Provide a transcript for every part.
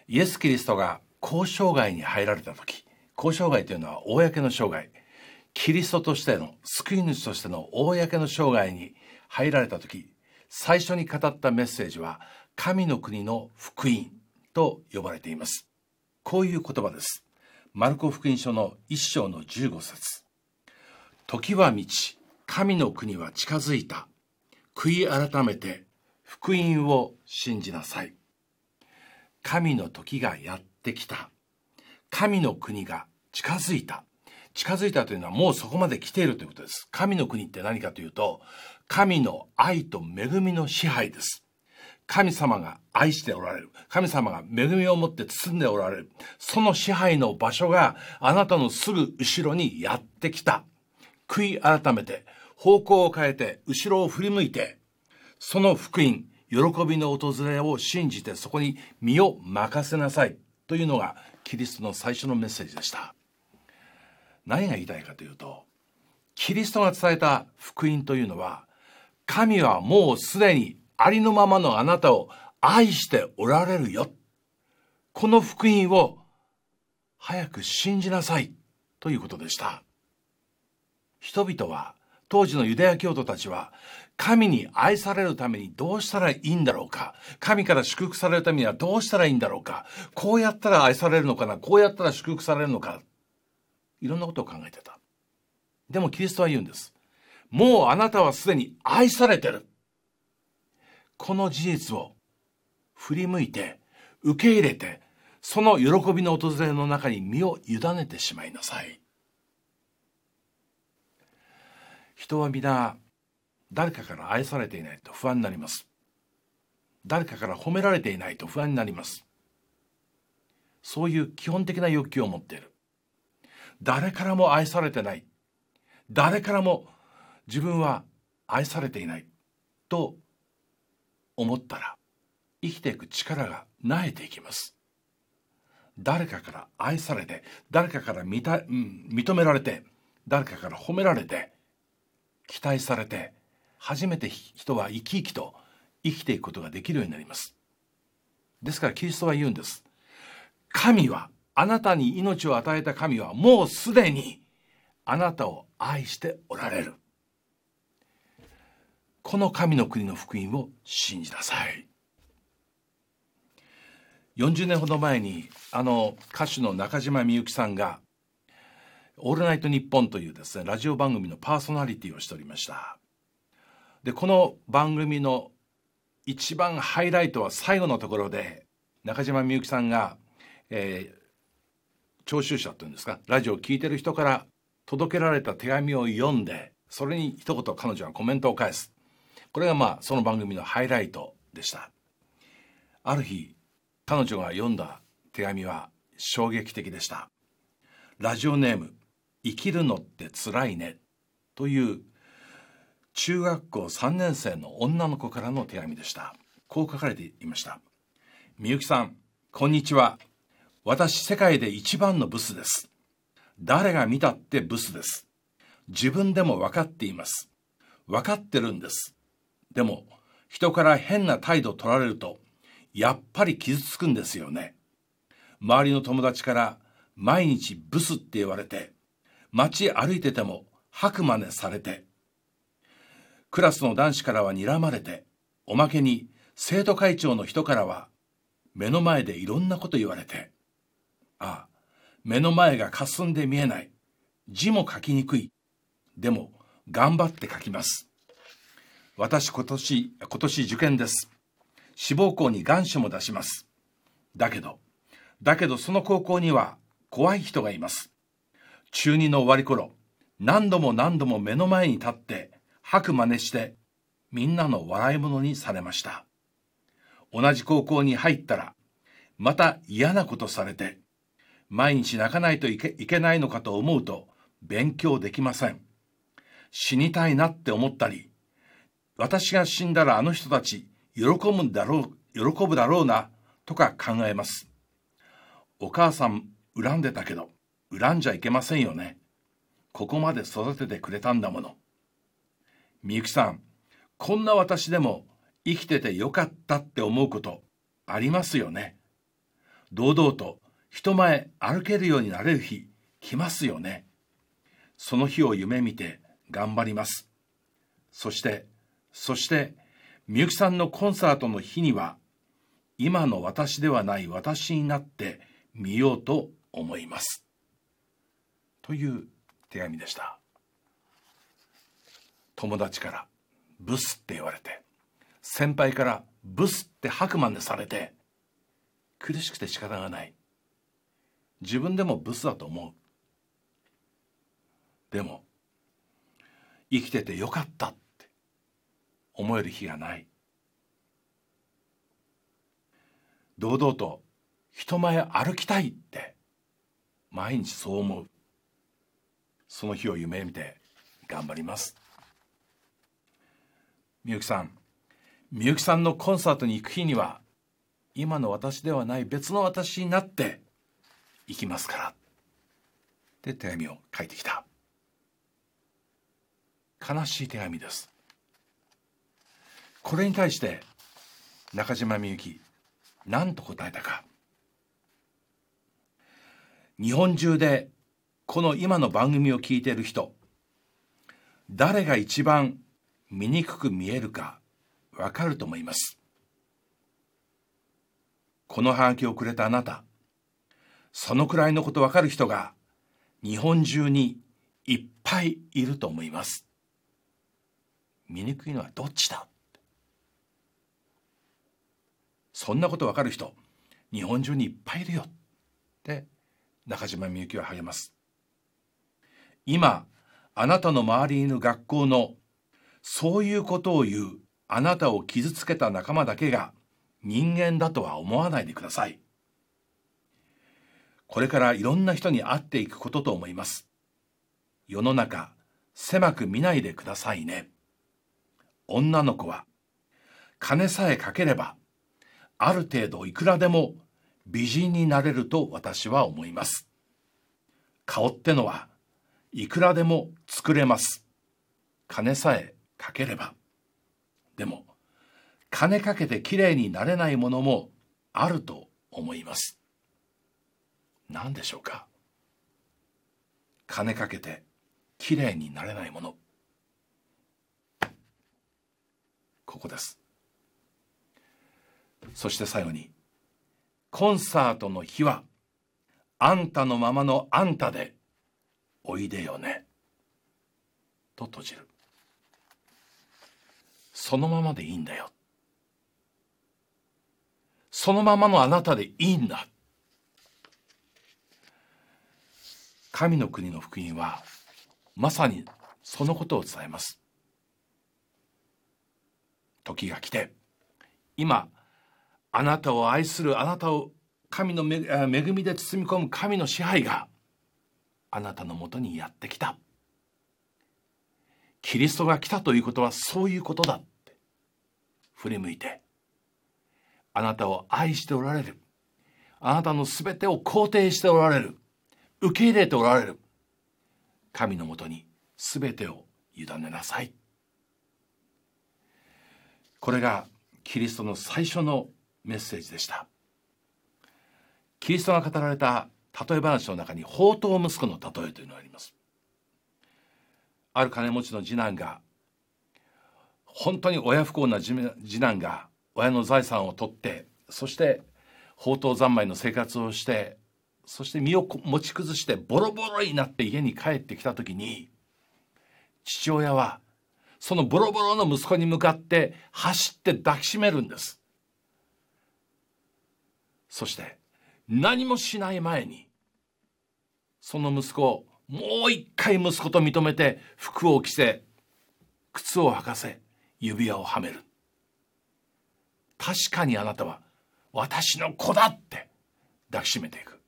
イエス・キリストが公生涯に入られた時、公生涯というのは公の生涯、キリストとしての救い主としての公の生涯に入られた時、最初に語ったメッセージは神の国の福音と呼ばれています。こういう言葉です。マルコ福音書の1章の15節。時は満ち、神の国は近づいた。悔い改めて福音を信じなさい。神の時がやってきた。神の国が近づいた。近づいたというのはもうそこまで来ているということです。神の国って何かというと、神の愛と恵みの支配です。神様が愛しておられる。神様が恵みを持って包んでおられる。その支配の場所があなたのすぐ後ろにやってきた。悔い改めて、方向を変えて、後ろを振り向いて、その福音、喜びの訪れを信じてそこに身を任せなさいというのがキリストの最初のメッセージでした。何が言いたいかというと、キリストが伝えた福音というのは、神はもうすでにありのままのあなたを愛しておられるよ。この福音を早く信じなさいということでした。人々は、当時のユダヤ教徒たちは、神に愛されるためにどうしたらいいんだろうか。神から祝福されるためにはどうしたらいいんだろうか。こうやったら愛されるのかな。こうやったら祝福されるのか。いろんなことを考えてた。でもキリストは言うんです。もうあなたはすでに愛されてる。この事実を振り向いて、受け入れて、その喜びの訪れの中に身を委ねてしまいなさい。人は皆、誰かから愛されていないと不安になります。誰かから褒められていないと不安になります。そういう基本的な欲求を持っている。誰からも愛されてない。誰からも自分は愛されていないと思ったら、生きていく力が萎えていきます。誰かから愛されて、誰かから認められて、誰かから褒められて、期待されて、初めて人は生き生きと生きていくことができるようになります。ですからキリストは言うんです。神は、あなたに命を与えた神はもうすでにあなたを愛しておられる。この神の国の福音を信じなさい。40年ほど前に歌手の中島みゆきさんがオールナイトニッポンというですね、ラジオ番組のパーソナリティをしておりました。で、この番組の一番ハイライトは最後のところで、中島みゆきさんが、聴衆者というんですか、ラジオを聞いてる人から届けられた手紙を読んで、それに一言彼女はコメントを返す。これがその番組のハイライトでした。ある日、彼女が読んだ手紙は衝撃的でした。ラジオネーム、生きるのってつらいねという中学校3年生の女の子からの手紙でした。こう書かれていました。みゆきさん、こんにちは。私、世界で一番のブスです。誰が見たってブスです。自分でも分かっています。分かってるんです。でも、人から変な態度取られると、やっぱり傷つくんですよね。周りの友達から毎日ブスって言われて、街歩いてても吐く真似されて、クラスの男子からは睨まれて、おまけに生徒会長の人からは目の前でいろんなこと言われて、目の前が霞んで見えない。字も書きにくい。でも頑張って書きます。私今年受験です。志望校に願書も出します。だけどその高校には怖い人がいます。中2の終わり頃、何度も目の前に立って吐く真似してみんなの笑い物にされました。同じ高校に入ったらまた嫌なことされて、毎日泣かないといけないのかと思うと勉強できません。死にたいなって思ったり、私が死んだらあの人たち喜ぶだろうなとか考えます。お母さん恨んでたけど恨んじゃいけませんよね。ここまで育ててくれたんだもの。みゆきさん、こんな私でも生きててよかったって思うことありますよね。 堂々と人前歩けるようになれる日来ますよね。その日を夢見て頑張ります。そしてみゆきさんのコンサートの日には今の私ではない私になってみようと思います。という手紙でした。友達からブスって言われて、先輩からブスって白真似されて、苦しくて仕方がない。自分でもブスだと思う。でも生きててよかったって思える日がない。堂々と人前歩きたいって毎日そう思う。その日を夢見て頑張ります。みゆきさんのコンサートに行く日には今の私ではない別の私になって行きますからって手紙を書いてきた。悲しい手紙です。これに対して中島みゆき何と答えたか。日本中でこの今の番組を聞いている人、誰が一番醜く見えるかわかると思います。このハガキをくれたあなた、そのくらいのことわかる人が日本中にいっぱいいると思います。醜いのはどっちだ。そんなことわかる人、日本中にいっぱいいるよって中島みゆきは励ます。今あなたの周りにいる学校のそういうことを言うあなたを傷つけた仲間だけが人間だとは思わないでください。これからいろんな人に会っていくことと思います。世の中狭く見ないでくださいね。女の子は金さえかければある程度いくらでも美人になれると私は思います。顔ってのはいくらでも作れます。金さえかければ。でも金かけてきれいになれないものもあると思います。何でしょうか。金かけてきれいになれないもの、ここです。そして最後に、コンサートの日はあんたのままのあんたでおいでよねと閉じる。そのままでいいんだよ。そのままのあなたでいいんだ。神の国の福音はまさにそのことを伝えます。時が来て、今あなたを愛する、あなたを神の恵みで包み込む神の支配があなたのもとにやってきた。キリストが来たということはそういうことだって振り向いて、あなたを愛しておられる、あなたのすべてを肯定しておられる、受け入れておられる神のもとにすべてを委ねなさい。これがキリストの最初のメッセージでした。キリストが語られた例え話の中に放蕩息子の例えというのがあります。ある金持ちの次男が、本当に親不孝な次男が親の財産を取って、そして放蕩三昧の生活をして、そして身を持ち崩してボロボロになって家に帰ってきた時に、父親はそのボロボロの息子に向かって走って抱きしめるんです。そして何もしない前にその息子をもう一回息子と認めて、服を着せ、靴を履かせ、指輪をはめる。確かにあなたは私の子だって抱きしめていく。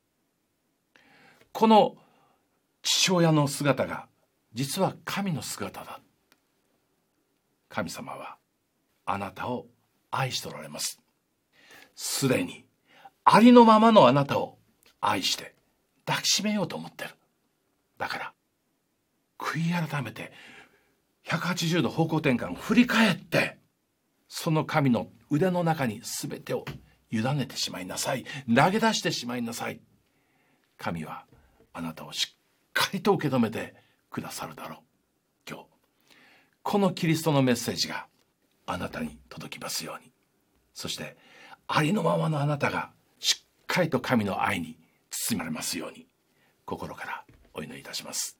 この父親の姿が実は神の姿だ。神様はあなたを愛しておられます。すでにありのままのあなたを愛して抱きしめようと思ってる。だから悔い改めて180度方向転換、振り返って、その神の腕の中に全てを委ねてしまいなさい。投げ出してしまいなさい。神はあなたをしっかりと受け止めてくださるだろう。今日このキリストのメッセージがあなたに届きますように。そしてありのままのあなたがしっかりと神の愛に包まれますように、心からお祈りいたします。